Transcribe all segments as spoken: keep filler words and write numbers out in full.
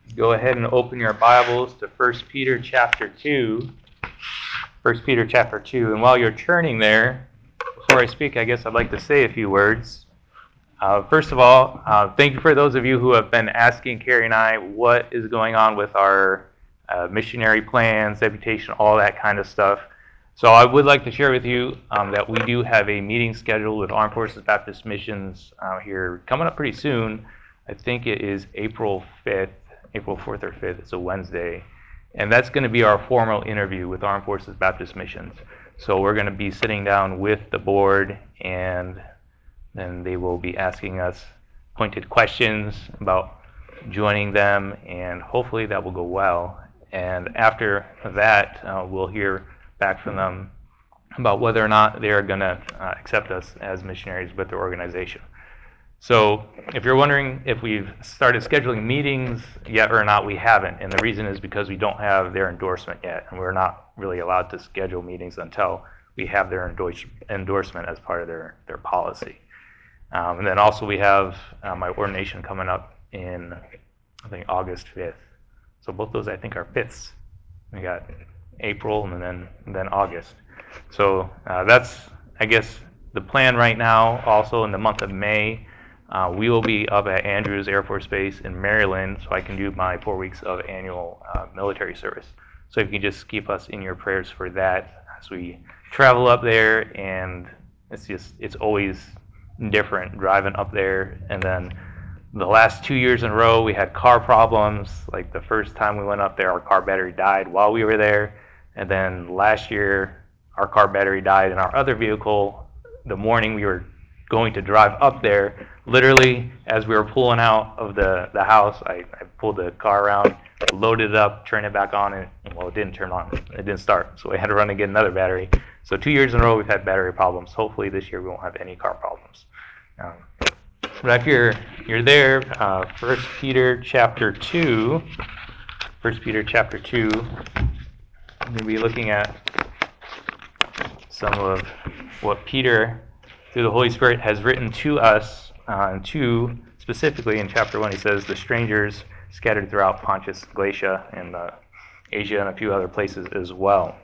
Go ahead and open your Bibles to First Peter chapter two. First Peter chapter two. And while you're turning there, before I speak, I guess I'd like to say a few words. Uh, first of all, uh, thank you for those of you who have been asking Carrie and I what is going on with our uh, missionary plans, deputation, all that kind of stuff. So I would like to share with you um, that we do have a meeting scheduled with Armed Forces Baptist Missions uh, here coming up pretty soon. I think it is April fifth, April fourth or fifth. It's a Wednesday. And that's going to be our formal interview with Armed Forces Baptist Missions. So we're going to be sitting down with the board, and then they will be asking us pointed questions about joining them, and hopefully that will go well. And after that, uh, we'll hear back from them about whether or not they are going to uh, accept us as missionaries with their organization. So if you're wondering if we've started scheduling meetings yet or not, we haven't. And the reason is because we don't have their endorsement yet. And we're not really allowed to schedule meetings until we have their endorse, endorsement as part of their, their policy. Um, and then also we have uh, my ordination coming up in, I think, August fifth. So both those, I think, are fifths. We got April and then and then August. So uh, that's, I guess, the plan right now. Also in the month of May, uh, we will be up at Andrews Air Force Base in Maryland, so I can do my four weeks of annual uh, military service. So if you can just keep us in your prayers for that as we travel up there, and it's just, it's always different driving up there. And then the last two years in a row, we had car problems. Like the first time we went up there, our car battery died while we were there. And then last year, our car battery died in our other vehicle the morning we were going to drive up there. Literally, as we were pulling out of the, the house, I, I pulled the car around, loaded it up, turned it back on, and, well, it didn't turn on. It didn't start. So we had to run and get another battery. So two years in a row, we've had battery problems. Hopefully this year we won't have any car problems. Um, but if you're, you're there, uh, First Peter chapter two, First Peter chapter two, I'm going to be looking at some of what Peter, through the Holy Spirit, has written to us, uh, and to, specifically in chapter one, he says, the strangers scattered throughout Pontus, Galatia, and uh, Asia, and a few other places as well.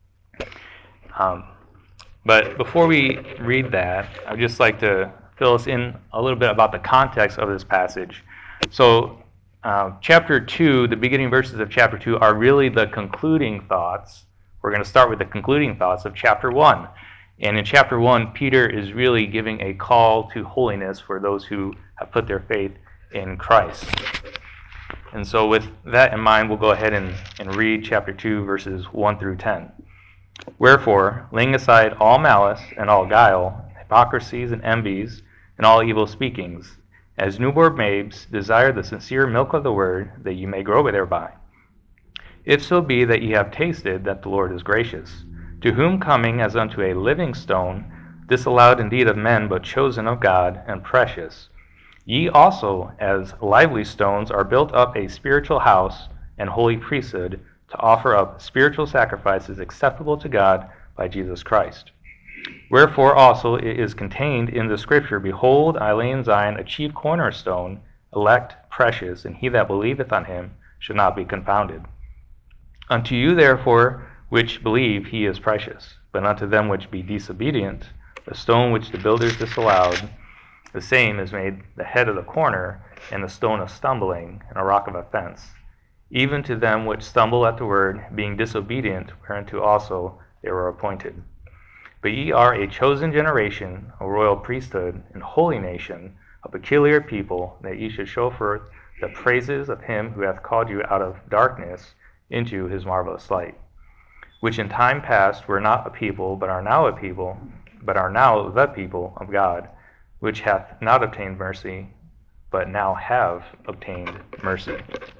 Um, but before we read that, I'd just like to fill us in a little bit about the context of this passage. So uh, chapter two, the beginning verses of chapter two, are really the concluding thoughts. We're going to start with the concluding thoughts of chapter one. And in chapter one, Peter is really giving a call to holiness for those who have put their faith in Christ. And so with that in mind, we'll go ahead and, and read chapter two, verses one through ten. Wherefore, laying aside all malice and all guile, hypocrisies and envies, and all evil speakings, as newborn babes, desire the sincere milk of the word, that ye may grow thereby. If so be that ye have tasted that the Lord is gracious, to whom coming as unto a living stone, disallowed indeed of men, but chosen of God, and precious, ye also, as lively stones, are built up a spiritual house and holy priesthood, to offer up spiritual sacrifices acceptable to God by Jesus Christ. Wherefore also it is contained in the Scripture, Behold, I lay in Zion a chief cornerstone, elect, precious, and he that believeth on him should not be confounded. Unto you therefore which believe he is precious, but unto them which be disobedient, the stone which the builders disallowed, the same is made the head of the corner, and the stone of stumbling, and a rock of offense. Even to them which stumble at the word, being disobedient, whereunto also they were appointed. But ye are a chosen generation, a royal priesthood, and holy nation, a peculiar people, that ye should show forth the praises of him who hath called you out of darkness into his marvelous light, which in time past were not a people, but are now a people, but are now the people of God, which hath not obtained mercy, but now have obtained mercy.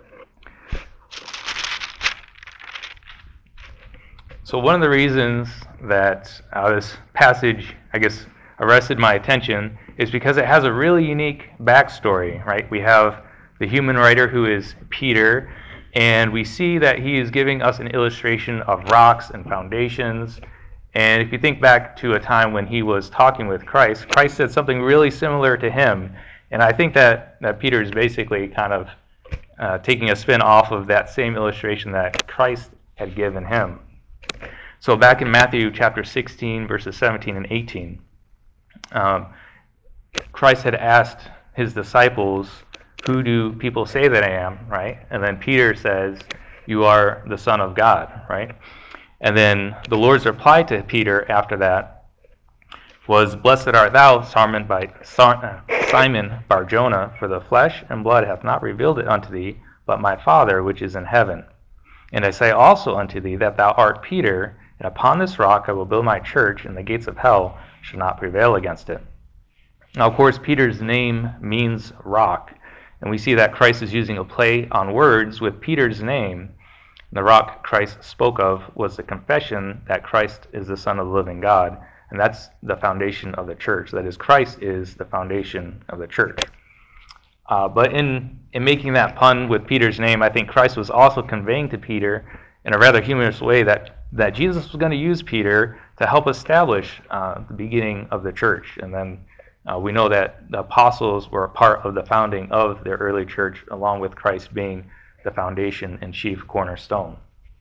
So one of the reasons that uh, this passage, I guess, arrested my attention is because it has a really unique backstory, right? We have the human writer who is Peter, and we see that he is giving us an illustration of rocks and foundations. And if you think back to a time when he was talking with Christ, Christ said something really similar to him. And I think that, that Peter is basically kind of uh, taking a spin off of that same illustration that Christ had given him. So back in Matthew chapter sixteen, verses seventeen and eighteen, um, Christ had asked his disciples, who do people say that I am, right? And then Peter says, you are the Son of God, right? And then the Lord's reply to Peter after that was, blessed art thou, Simon Bar-Jonah, for the flesh and blood hath not revealed it unto thee, but my Father which is in heaven. And I say also unto thee that thou art Peter, and upon this rock I will build my church, and the gates of hell shall not prevail against it. Now, of course, Peter's name means rock, and we see that Christ is using a play on words with Peter's name. The rock Christ spoke of was the confession that Christ is the Son of the living God, and that's the foundation of the church. That is, Christ is the foundation of the church. Uh, but in, in making that pun with Peter's name, I think Christ was also conveying to Peter in a rather humorous way that, that Jesus was going to use Peter to help establish uh, the beginning of the church. And then uh, we know that the apostles were a part of the founding of the early church, along with Christ being the foundation and chief cornerstone.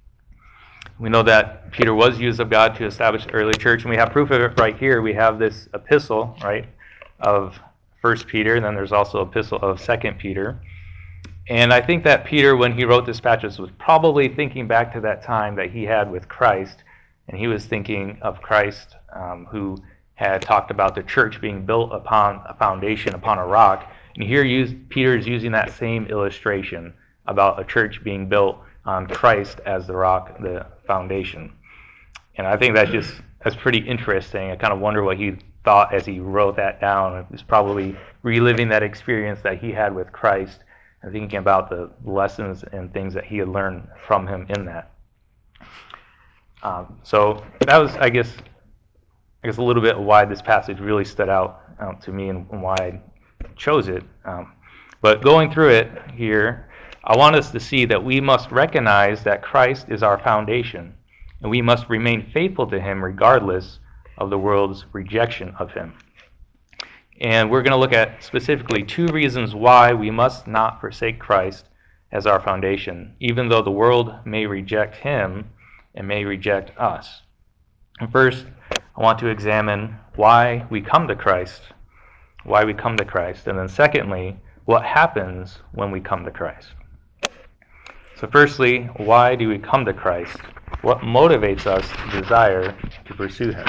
We know that Peter was used of God to establish the early church, and we have proof of it right here. We have this epistle, right, of First Peter, and then there's also an epistle of Second Peter. And I think that Peter, when he wrote this passage, was probably thinking back to that time that he had with Christ, and he was thinking of Christ um, who had talked about the church being built upon a foundation, upon a rock. And here Peter is using that same illustration about a church being built on Christ as the rock, the foundation. And I think that just that's pretty interesting. I kind of wonder what he thought as he wrote that down. He was probably reliving that experience that he had with Christ and thinking about the lessons and things that he had learned from him in that. Um, so that was, I guess, I guess a little bit of why this passage really stood out um, to me and why I chose it. Um, but going through it here, I want us to see that we must recognize that Christ is our foundation, and we must remain faithful to him regardless of the world's rejection of him. And we're going to look at specifically two reasons why we must not forsake Christ as our foundation, even though the world may reject him and may reject us. And first, I want to examine why we come to Christ, why we come to Christ, and then secondly, what happens when we come to Christ. So firstly, why do we come to Christ? What motivates us to desire to pursue him?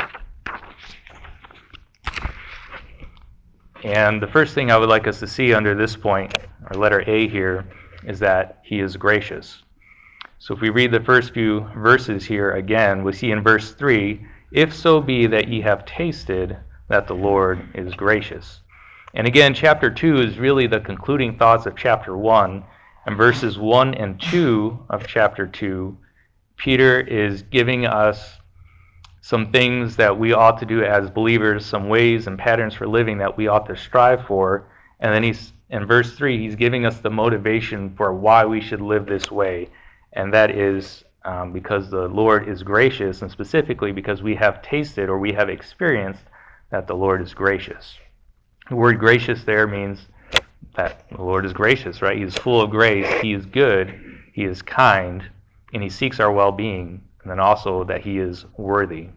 And the first thing I would like us to see under this point, or letter A here, is that he is gracious. So if we read the first few verses here again, we see in verse three, if so be that ye have tasted that the Lord is gracious. And again, chapter two is really the concluding thoughts of chapter one. And verses one and two of chapter two, Peter is giving us some things that we ought to do as believers, some ways and patterns for living that we ought to strive for. And then he's in verse three, he's giving us the motivation for why we should live this way. And that is um, because the Lord is gracious, and specifically because we have tasted or we have experienced that the Lord is gracious. The word gracious there means that the Lord is gracious, right? He is full of grace, he is good, he is kind, and he seeks our well-being, and then also that he is worthy.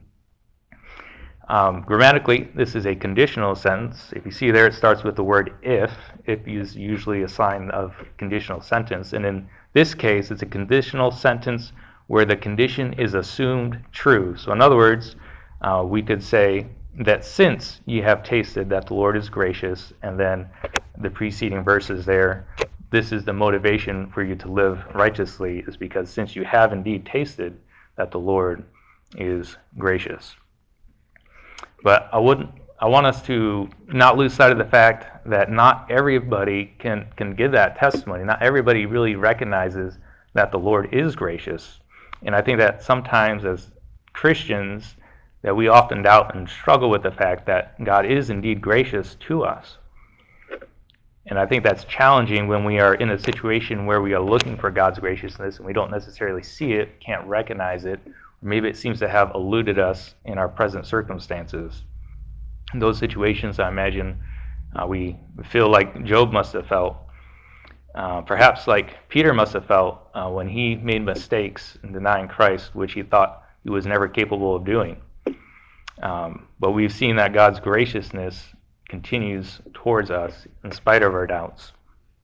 Um, grammatically, this is a conditional sentence. If you see there, it starts with the word if. If is usually a sign of conditional sentence, and in this case, it's a conditional sentence where the condition is assumed true. So in other words, uh, we could say that since ye have tasted that the Lord is gracious, and then the preceding verses there, this is the motivation for you to live righteously, is because since you have indeed tasted that the Lord is gracious. But I wouldn't I want us to not lose sight of the fact that not everybody can, can give that testimony. Not everybody really recognizes that the Lord is gracious. And I think that sometimes as Christians that we often doubt and struggle with the fact that God is indeed gracious to us. And I think that's challenging when we are in a situation where we are looking for God's graciousness and we don't necessarily see it, can't recognize it, or maybe it seems to have eluded us in our present circumstances. In those situations, I imagine uh, we feel like Job must have felt. Uh, perhaps like Peter must have felt uh, when he made mistakes in denying Christ, which he thought he was never capable of doing. Um, but we've seen that God's graciousness continues towards us in spite of our doubts.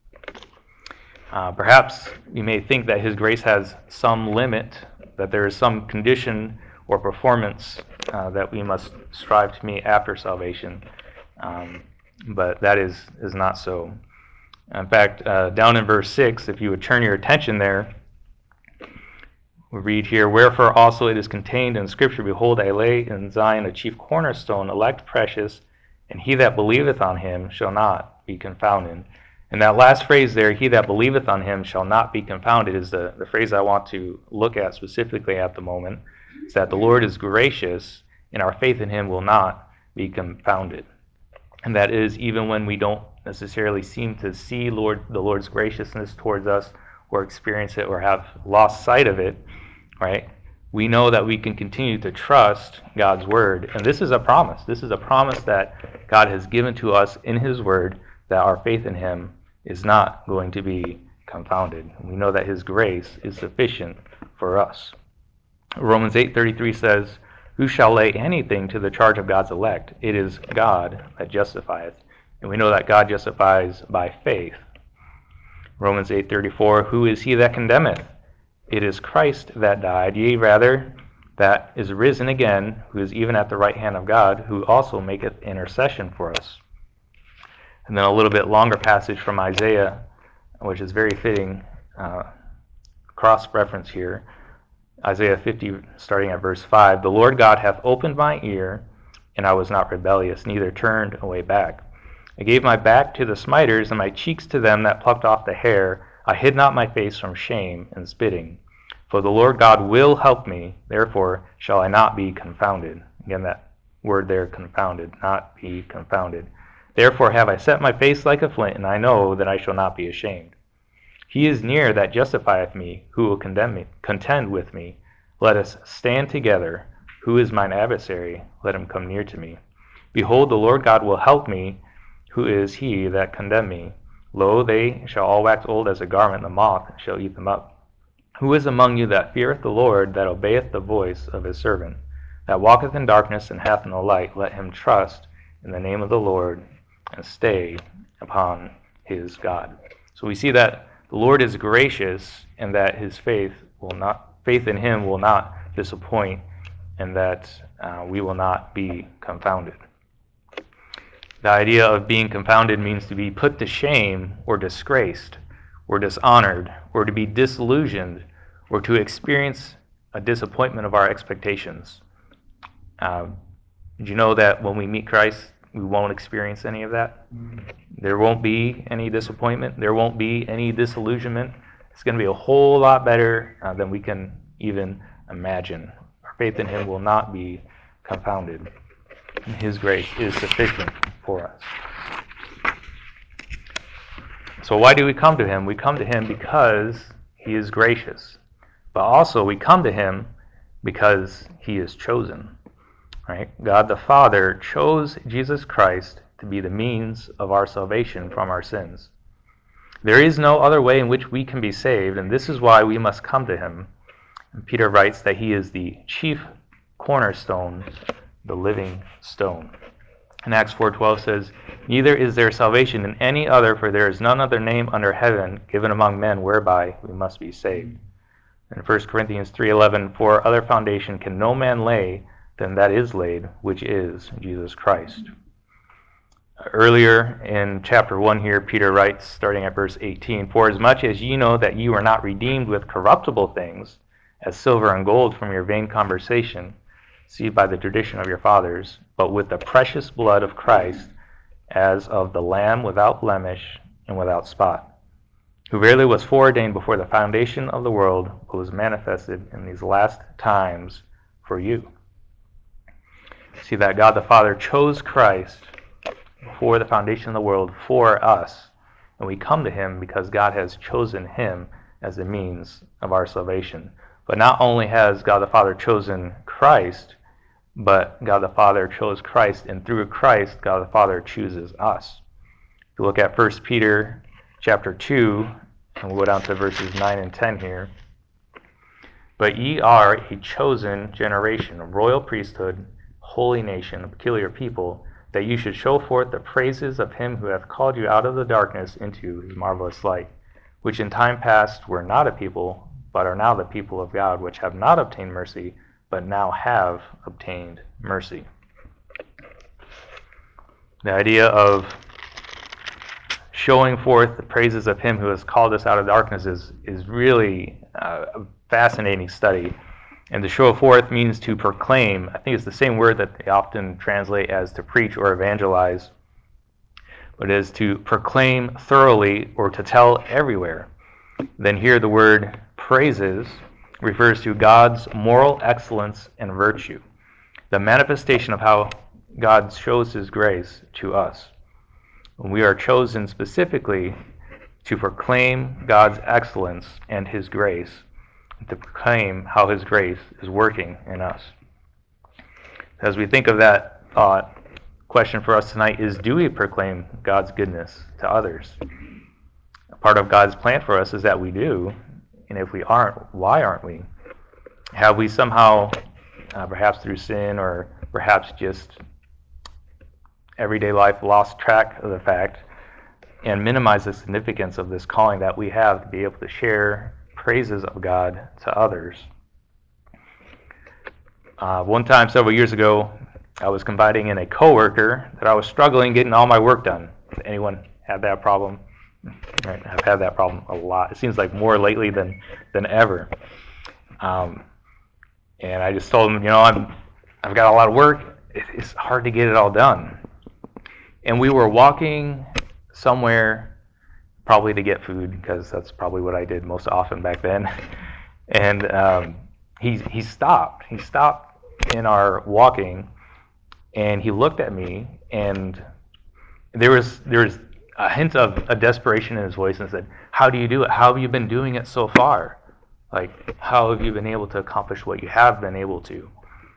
Uh, perhaps we may think that His grace has some limit, that there is some condition or performance uh, that we must strive to meet after salvation. Um, but that is, is not so. In fact, uh, down in verse six, if you would turn your attention there, we read here, "Wherefore also it is contained in Scripture, Behold, I lay in Zion a chief cornerstone, elect, precious, and he that believeth on him shall not be confounded." And that last phrase there, "he that believeth on him shall not be confounded," is the, the phrase I want to look at specifically at the moment. It's that the Lord is gracious, and our faith in him will not be confounded. And that is even when we don't necessarily seem to see Lord the Lord's graciousness towards us, or experience it, or have lost sight of it, right? We know that we can continue to trust God's word. And this is a promise. This is a promise that God has given to us in his word, that our faith in him is not going to be confounded. We know that his grace is sufficient for us. Romans eight thirty-three says, "Who shall lay anything to the charge of God's elect? It is God that justifieth." And we know that God justifies by faith. Romans eight thirty-four, "Who is he that condemneth? It is Christ that died, yea, rather, that is risen again, who is even at the right hand of God, who also maketh intercession for us." And then a little bit longer passage from Isaiah, which is very fitting, uh, cross-reference here. Isaiah fifty, starting at verse five, "The Lord God hath opened my ear, and I was not rebellious, neither turned away back. I gave my back to the smiters, and my cheeks to them that plucked off the hair. I hid not my face from shame and spitting. For the Lord God will help me, therefore shall I not be confounded." Again, that word there, confounded, not be confounded. "Therefore have I set my face like a flint, and I know that I shall not be ashamed. He is near that justifieth me, who will condemn me, contend with me. Let us stand together. Who is mine adversary? Let him come near to me. Behold, the Lord God will help me. Who is he that condemn me? Lo, they shall all wax old as a garment, the moth shall eat them up. Who is among you that feareth the Lord, that obeyeth the voice of his servant? That walketh in darkness and hath no light, let him trust in the name of the Lord, and stay upon his God." So we see that the Lord is gracious, and that his faith will not, faith in him will not disappoint, and that uh, we will not be confounded. The idea of being confounded means to be put to shame, or disgraced, or dishonored, or to be disillusioned, or to experience a disappointment of our expectations. Uh, did you know that when we meet Christ, we won't experience any of that? There won't be any disappointment. There won't be any disillusionment. It's going to be a whole lot better uh, than we can even imagine. Our faith in him will not be confounded. His grace is sufficient for us. So why do we come to him? We come to him because he is gracious. But also we come to him because he is chosen. Right? God the Father chose Jesus Christ to be the means of our salvation from our sins. There is no other way in which we can be saved, and this is why we must come to him. And Peter writes that he is the chief cornerstone, the living stone. And Acts four twelve says, "Neither is there salvation in any other, for there is none other name under heaven given among men whereby we must be saved." In First Corinthians three eleven, "For other foundation can no man lay than that is laid, which is Jesus Christ." Earlier in chapter one here, Peter writes, starting at verse eighteen, "For as much as ye know that ye were not redeemed with corruptible things, as silver and gold from your vain conversation, received by the tradition of your fathers, but with the precious blood of Christ, as of the Lamb without blemish and without spot, who verily was foreordained before the foundation of the world, but was manifested in these last times for you." See that God the Father chose Christ before the foundation of the world for us, and we come to him because God has chosen him as the means of our salvation. But not only has God the Father chosen Christ, but God the Father chose Christ, and through Christ, God the Father chooses us. If you look at First Peter chapter two, and we'll go down to verses nine and ten here. But ye are a chosen generation, a royal priesthood, holy nation, a peculiar people, that you should show forth the praises of him who hath called you out of the darkness into his marvelous light, which in time past were not a people, but are now the people of God, which have not obtained mercy, but now have obtained mercy. The idea of showing forth the praises of him who has called us out of darkness is, is really uh, a fascinating study. And to show forth means to proclaim. I think it's the same word that they often translate as to preach or evangelize, but it is to proclaim thoroughly or to tell everywhere. Then here the word praises refers to God's moral excellence and virtue, the manifestation of how God shows his grace to us. We are chosen specifically to proclaim God's excellence and his grace, to proclaim how his grace is working in us. As we think of that thought, question for us tonight is, do we proclaim God's goodness to others? Part of God's plan for us is that we do, and if we aren't, why aren't we? Have we somehow, uh, perhaps through sin or perhaps just everyday life, lost track of the fact and minimize the significance of this calling that we have to be able to share praises of God to others? Uh, one time several years ago, I was confiding in a coworker that I was struggling getting all my work done. Anyone have that problem? Right, I've had that problem a lot. It seems like more lately than than ever. Um, and I just told him, you know, I'm I've got a lot of work. It's hard to get it all done. And we were walking somewhere, probably to get food, because that's probably what I did most often back then. And um, he he stopped. He stopped in our walking, and he looked at me, and there was there was a hint of a desperation in his voice, and said, "How do you do it? How have you been doing it so far? Like, how have you been able to accomplish what you have been able to?"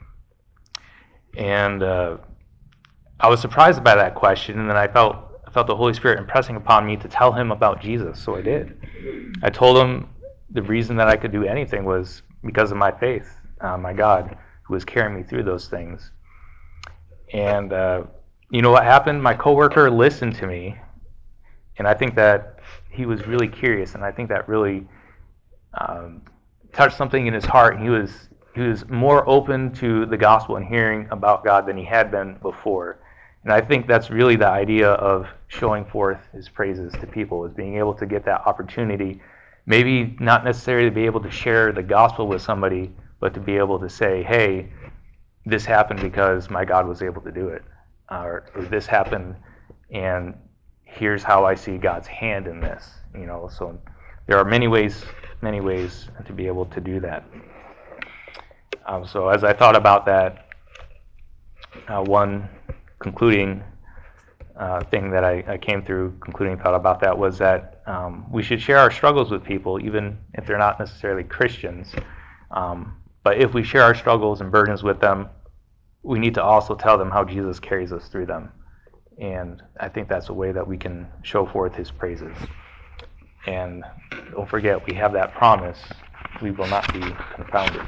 And uh, I was surprised by that question, and then I felt I felt the Holy Spirit impressing upon me to tell him about Jesus, so I did. I told him the reason that I could do anything was because of my faith, uh, my God, who was carrying me through those things. And uh, you know what happened? My coworker listened to me, and I think that he was really curious, and I think that really um, touched something in his heart. He was he was more open to the gospel and hearing about God than he had been before. And I think that's really the idea of showing forth his praises to people, is being able to get that opportunity, maybe not necessarily to be able to share the gospel with somebody, but to be able to say, hey, this happened because my God was able to do it. Or, or this happened, and here's how I see God's hand in this. You know, so there are many ways, many ways to be able to do that. Um, so as I thought about that, uh, one concluding uh, thing that I, I came through, concluding thought about that, was that um, we should share our struggles with people, even if they're not necessarily Christians. Um, but if we share our struggles and burdens with them, we need to also tell them how Jesus carries us through them. And I think that's a way that we can show forth his praises. And don't forget, we have that promise: we will not be confounded.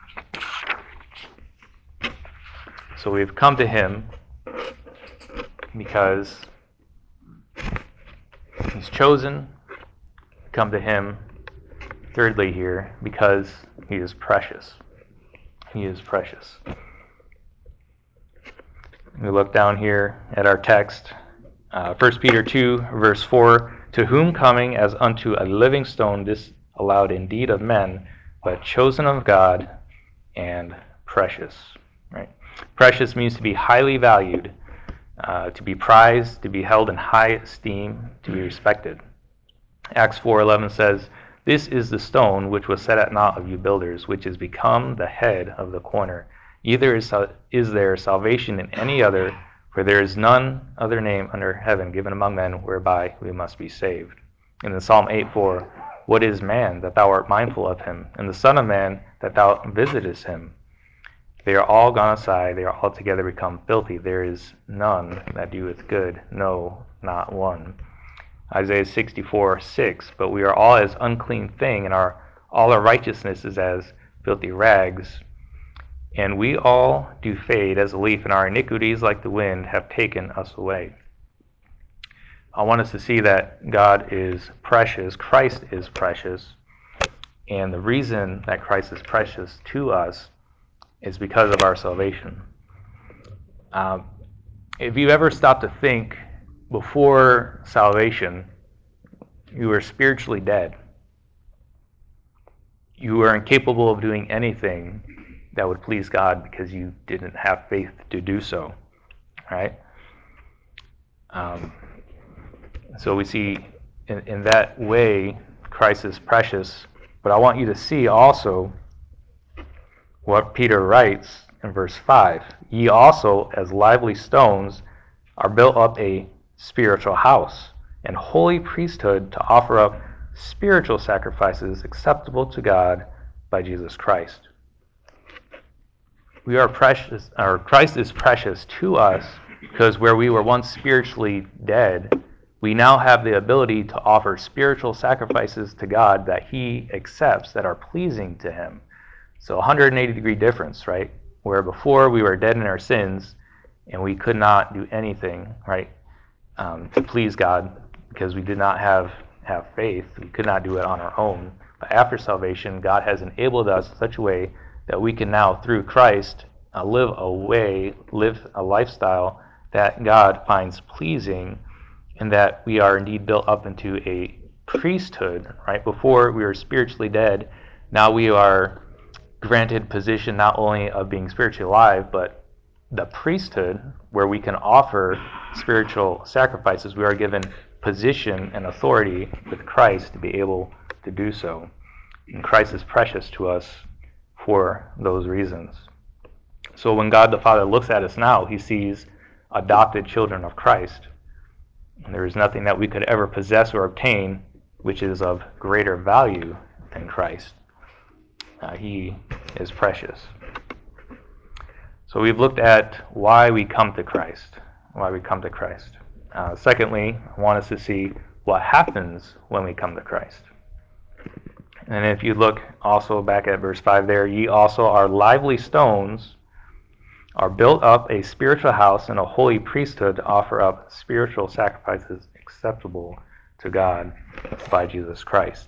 So we've come to him because he's chosen. Come to him, thirdly here, because he is precious. He is precious. We look down here at our text, uh, First Peter two, verse four, to whom coming as unto a living stone disallowed indeed of men, but chosen of God and precious. Right? Precious means to be highly valued, uh, to be prized, to be held in high esteem, to be respected. Acts four eleven says, this is the stone which was set at naught of you builders, which is become the head of the corner. Neither is, is there salvation in any other, for there is none other name under heaven given among men whereby we must be saved. And in Psalm eight four, what is man that thou art mindful of him, and the Son of Man that thou visitest him? They are all gone aside, they are altogether become filthy. There is none that doeth good, no, not one. Isaiah sixty-four six, but we are all as unclean thing, and our all our righteousness is as filthy rags. And we all do fade as a leaf, and our iniquities, like the wind, have taken us away. I want us to see that God is precious, Christ is precious, and the reason that Christ is precious to us is because of our salvation. Um, if you ever stop to think, before salvation, you were spiritually dead. You were incapable of doing anything that would please God because you didn't have faith to do so, right? Um, so we see in, in that way, Christ is precious. But I want you to see also what Peter writes in verse five. Ye also, as lively stones, are built up a spiritual house and holy priesthood to offer up spiritual sacrifices acceptable to God by Jesus Christ. We are precious, or Christ is precious to us because where we were once spiritually dead, we now have the ability to offer spiritual sacrifices to God that He accepts, that are pleasing to Him. So one hundred eighty degree difference, right? Where before we were dead in our sins and we could not do anything, right, um, to please God because we did not have, have faith. We could not do it on our own. But after salvation, God has enabled us in such a way that we can now, through Christ, uh, live a way, live a lifestyle that God finds pleasing, and that we are indeed built up into a priesthood, right? Before we were spiritually dead, now we are granted position not only of being spiritually alive, but the priesthood, where we can offer spiritual sacrifices. We are given position and authority with Christ to be able to do so. And Christ is precious to us for those reasons. So when God the Father looks at us now, He sees adopted children of Christ. And there is nothing that we could ever possess or obtain which is of greater value than Christ. Uh, he is precious. So we've looked at why we come to Christ, why we come to Christ. Uh, secondly, I want us to see what happens when we come to Christ. And if you look also back at verse five there, ye also are lively stones, are built up a spiritual house and a holy priesthood to offer up spiritual sacrifices acceptable to God by Jesus Christ.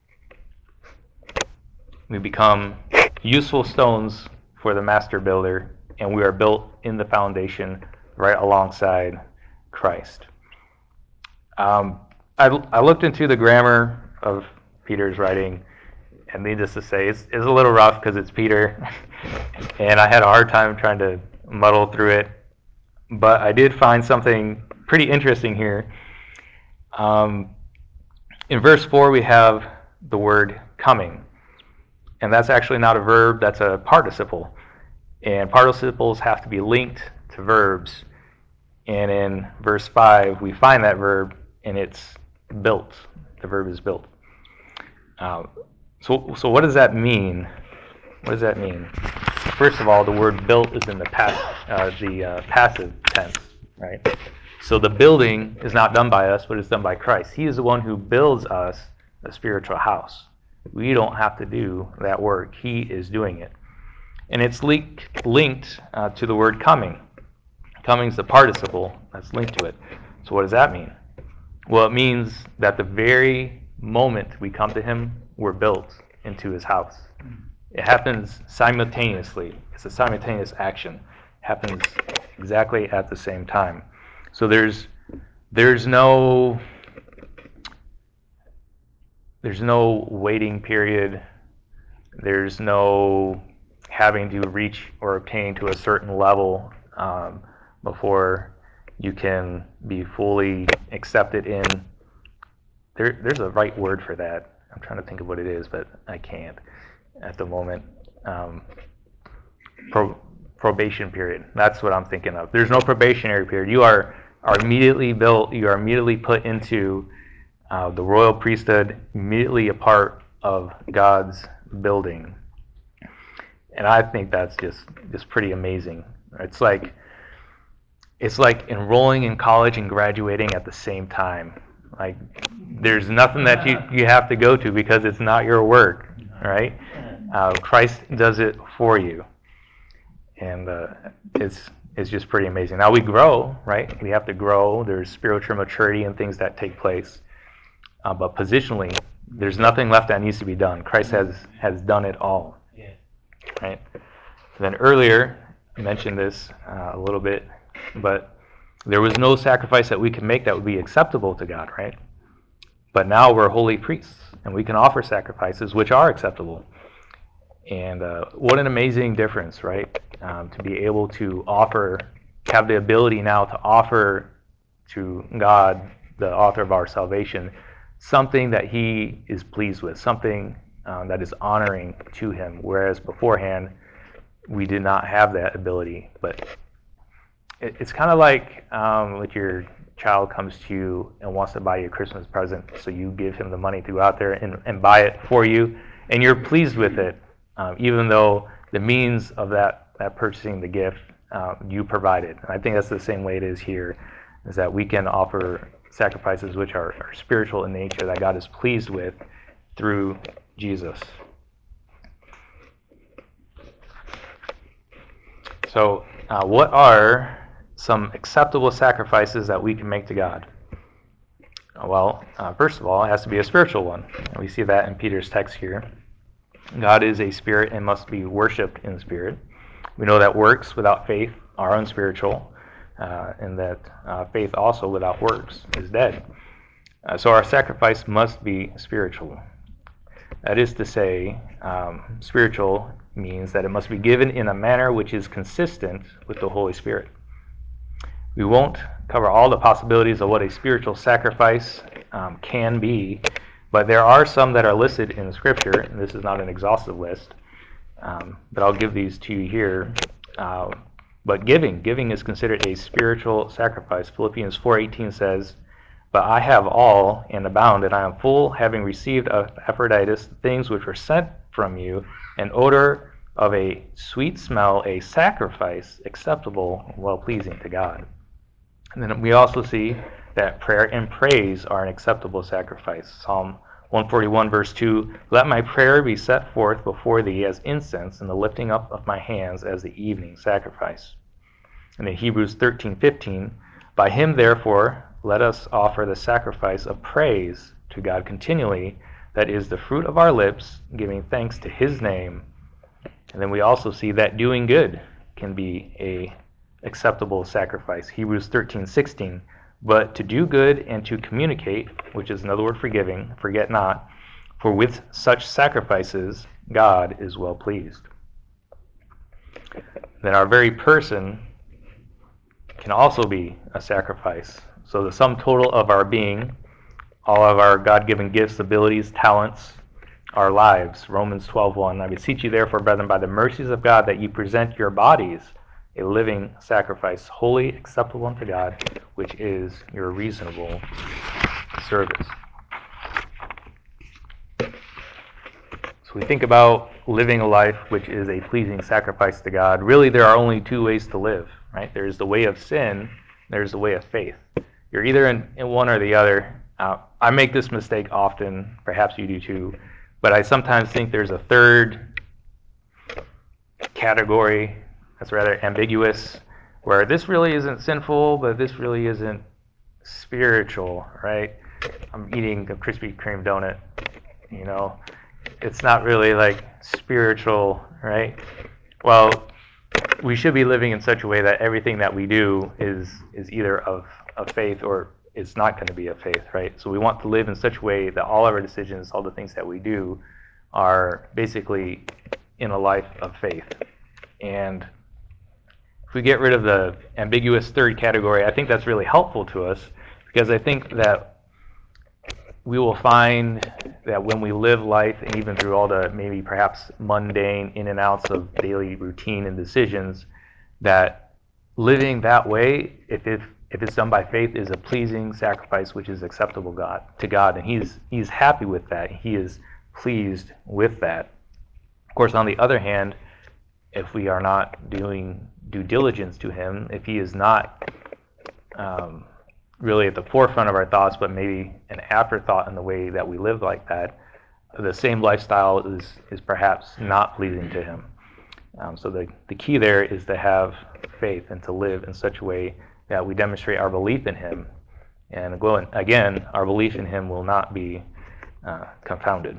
We become useful stones for the master builder, and we are built in the foundation right alongside Christ. Um, I, I looked into the grammar of Peter's writing, and needless to say, it's, it's a little rough because it's Peter, and I had a hard time trying to muddle through it. But I did find something pretty interesting here. Um, in verse four, we have the word coming. And that's actually not a verb, that's a participle. And participles have to be linked to verbs. And in verse five, we find that verb, and it's built. The verb is built. Uh, so, so what does that mean? What does that mean? First of all, the word built is in the past, uh, the uh, passive tense, right? So the building is not done by us, but it's done by Christ. He is the one who builds us a spiritual house. We don't have to do that work. He is doing it. And it's linked, linked uh, to the word coming. Coming is the participle that's linked to it. So what does that mean? Well, it means that the very moment we come to Him, we're built into His house. It happens simultaneously. It's a simultaneous action. It happens exactly at the same time. So there's there's no there's no waiting period. There's no having to reach or obtain to a certain level um, before you can be fully accepted in. There, there's a right word for that. I'm trying to think of what it is, but I can't at the moment. Um, pro, probation period. That's what I'm thinking of. There's no probationary period. You are, are immediately built. You are immediately put into uh, the royal priesthood, immediately a part of God's building. And I think that's just, just pretty amazing. It's like it's like enrolling in college and graduating at the same time. Like, there's nothing that you, you have to go to because it's not your work, right? Uh, Christ does it for you. And uh, it's it's just pretty amazing. Now we grow, right? We have to grow. There's spiritual maturity and things that take place. Uh, but positionally, there's nothing left that needs to be done. Christ has, has done it all, right? Then earlier, I mentioned this uh, a little bit, but there was no sacrifice that we could make that would be acceptable to God, right? But now we're holy priests, and we can offer sacrifices which are acceptable. And uh, what an amazing difference, right? Um, to be able to offer, have the ability now to offer to God, the author of our salvation, something that He is pleased with, something um, that is honoring to Him. Whereas beforehand, we did not have that ability. But it, it's kind of like um, like your child comes to you and wants to buy you a Christmas present, so you give him the money to go out there and, and buy it for you, and you're pleased with it. Um, even though the means of that, that purchasing the gift um, you provided. And I think that's the same way it is here, is that we can offer sacrifices which are, are spiritual in nature, that God is pleased with through Jesus. So uh, what are some acceptable sacrifices that we can make to God? Well, uh, first of all, it has to be a spiritual one. And we see that in Peter's text here. God is a spirit and must be worshipped in spirit. We know that works without faith are unspiritual, uh, and that uh, faith also without works is dead. Uh, so our sacrifice must be spiritual. That is to say, um, spiritual means that it must be given in a manner which is consistent with the Holy Spirit. We won't cover all the possibilities of what a spiritual sacrifice um, can be, but there are some that are listed in Scripture, and this is not an exhaustive list, um, but I'll give these to you here. Uh, but giving, giving is considered a spiritual sacrifice. Philippians four eighteen says, "But I have all and abound, and I am full, having received of Epaphroditus things which were sent from you, an odor of a sweet smell, a sacrifice acceptable, well-pleasing to God." And then we also see that prayer and praise are an acceptable sacrifice. Psalm one forty-one, verse two, "Let my prayer be set forth before thee as incense, and the lifting up of my hands as the evening sacrifice." And in Hebrews thirteen fifteen, "By him therefore let us offer the sacrifice of praise to God continually, that is the fruit of our lips, giving thanks to his name." And then we also see that doing good can be a acceptable sacrifice. Hebrews thirteen sixteen, "But to do good and to communicate," which is another word for giving, "forget not, for with such sacrifices God is well pleased." Then our very person can also be a sacrifice. So the sum total of our being, all of our God-given gifts, abilities, talents, our lives. Romans twelve one, "I beseech you therefore, brethren, by the mercies of God, that ye present your bodies a living sacrifice, holy, acceptable unto God, which is your reasonable service." So we think about living a life which is a pleasing sacrifice to God. Really, there are only two ways to live, right? There's the way of sin, there's the way of faith. You're either in, in one or the other. Uh, I make this mistake often, perhaps you do too, but I sometimes think there's a third category that's rather ambiguous, where this really isn't sinful, but this really isn't spiritual, right? I'm eating a Krispy Kreme donut, you know, it's not really like spiritual, right? Well, we should be living in such a way that everything that we do is is either of, of faith or it's not going to be of faith, right? So we want to live in such a way that all of our decisions, all the things that we do, are basically in a life of faith. And if we get rid of the ambiguous third category, I think that's really helpful to us, because I think that we will find that when we live life, and even through all the maybe perhaps mundane in and outs of daily routine and decisions, that living that way, if it, if it's done by faith, is a pleasing sacrifice which is acceptable God to God, and He's He's happy with that. He is pleased with that. Of course, on the other hand, if we are not doing due diligence to Him, if He is not um, really at the forefront of our thoughts, but maybe an afterthought in the way that we live like that, the same lifestyle is, is perhaps not pleasing to him. Um, so the, the key there is to have faith and to live in such a way that we demonstrate our belief in him. And again, our belief in him will not be uh, confounded.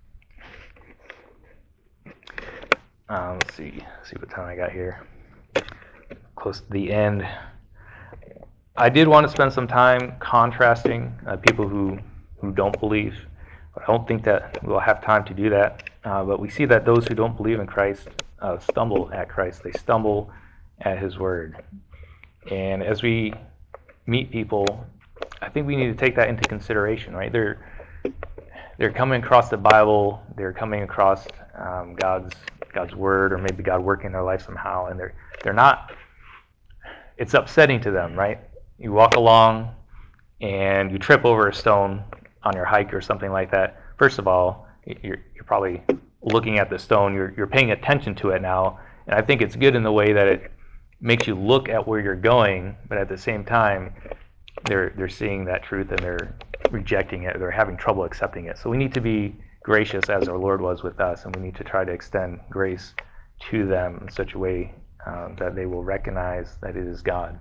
Um, let's see, let's see what time I got here. Close to the end. I did want to spend some time contrasting uh, people who, who don't believe. I don't think that we'll have time to do that. Uh, but we see that those who don't believe in Christ uh, stumble at Christ. They stumble at his word. And as we meet people, I think we need to take that into consideration, right? They're they're coming across the Bible, they're coming across um, God's God's word, or maybe God working in their life somehow, and they're they're not. It's upsetting to them, right? You walk along and you trip over a stone on your hike or something like that. First of all, you're you're probably looking at the stone. You're you're paying attention to it now, and I think it's good in the way that it makes you look at where you're going, but at the same time, they're they're seeing that truth and they're rejecting it. They're having trouble accepting it. So we need to be gracious as our Lord was with us, and we need to try to extend grace to them in such a way um, that they will recognize that it is God.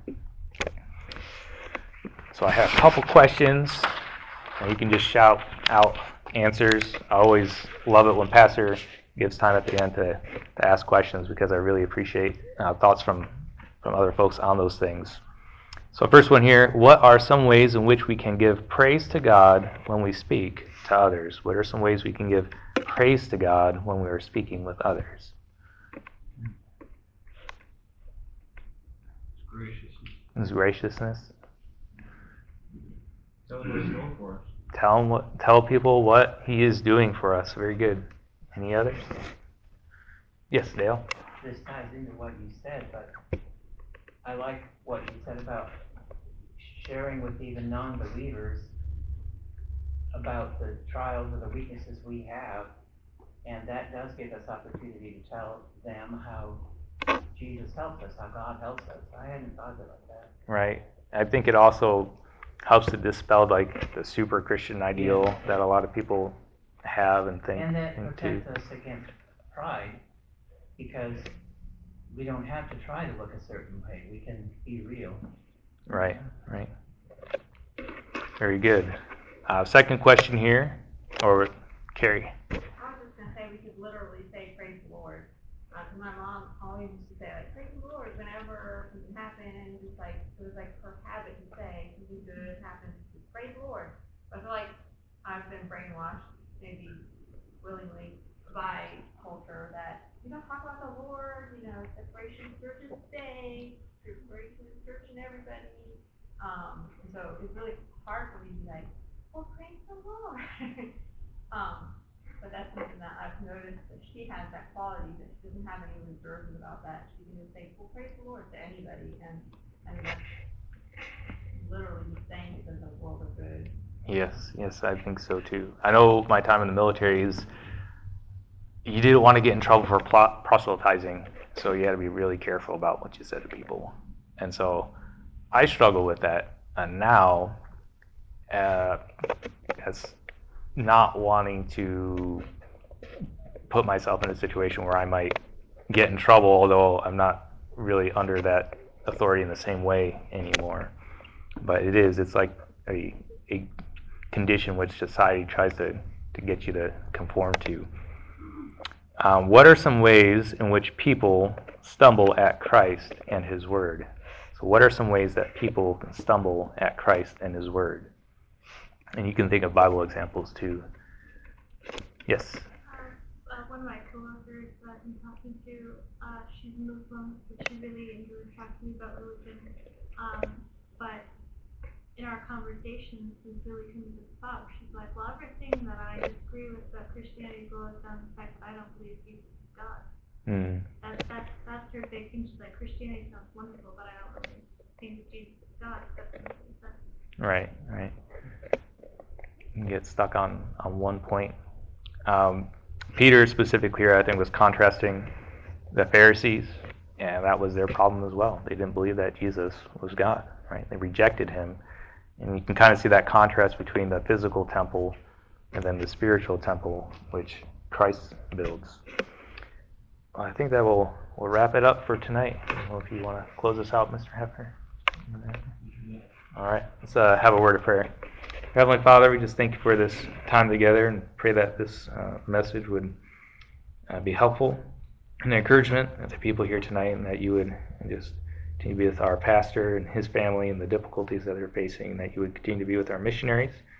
So I have a couple questions, and you can just shout out answers. I always love it when Pastor gives time at the end to, to ask questions, because I really appreciate uh, thoughts from, from other folks on those things. So first one here, what are some ways in which we can give praise to God when we speak to others? What are some ways we can give praise to God when we are speaking with others? Graciousness. His graciousness. Tell them what he's doing for us. Tell him what, tell people what he is doing for us. Very good. Any others? Yes, Dale. This ties into what you said, but I like what you said about sharing with even non-believers about the trials or the weaknesses we have, and that does give us opportunity to tell them how Jesus helps us, how God helps us. I hadn't thought of it like that. Right. I think it also helps to dispel like the super Christian ideal Yeah. that a lot of people have and think. And that think protects too. us against pride, because we don't have to try to look a certain way. We can be real. Right, right. Very good. Uh, second question here, or Carrie. I was just gonna say, we could literally say praise the Lord. Uh, 'cause my mom always used to say like praise the Lord whenever something happened. It's like it was like her habit to say something good happens, just praise the Lord. But I feel like I've been brainwashed, maybe willingly, by culture that you don't talk about the Lord. You know, separation of church and state, separation of church and everybody. Um, and so it's really hard for me to be like, well, praise the Lord. um. But that's something that I've noticed that she has that quality, that she doesn't have any reserves about that. She can just say, well, praise the Lord to anybody. And I mean, that's literally just saying it does a world of good. Yes, yes, I think so too. I know my time in the military is you didn't want to get in trouble for plot proselytizing, so you had to be really careful about what you said to people. And so I struggle with that. And now, uh, as not wanting to put myself in a situation where I might get in trouble, although I'm not really under that authority in the same way anymore. But it is, it's like a, a condition which society tries to, to get you to conform to. Um, what are some ways in which people stumble at Christ and his word? So what are some ways that people can stumble at Christ and his word? And you can think of Bible examples too. Yes? Um, uh, one of my coworkers that I'm talking to, uh, she's Muslim, but she really enjoys talking about religion. Um, but in our conversations, we really come to the spot. She's like, well, everything that I disagree with that Christianity boils down to the fact that I don't believe Jesus is God. Mm. That, that, that's her big thing. She's like, Christianity sounds wonderful, but I don't really think Jesus is God. That doesn't make any sense. Right, right. You can get stuck on, on one point. Um, Peter specifically here, I think, was contrasting the Pharisees, and that was their problem as well. They didn't believe that Jesus was God, right? They rejected him, And you can kind of see that contrast between the physical temple and then the spiritual temple, which Christ builds. Well, I think that will will wrap it up for tonight. I don't know if you want to close us out, Mister Hefner. All right, let's uh, have a word of prayer. Heavenly Father, we just thank you for this time together and pray that this uh, message would uh, be helpful and encouragement to people here tonight, and that you would just continue to be with our pastor and his family and the difficulties that they're facing, and that you would continue to be with our missionaries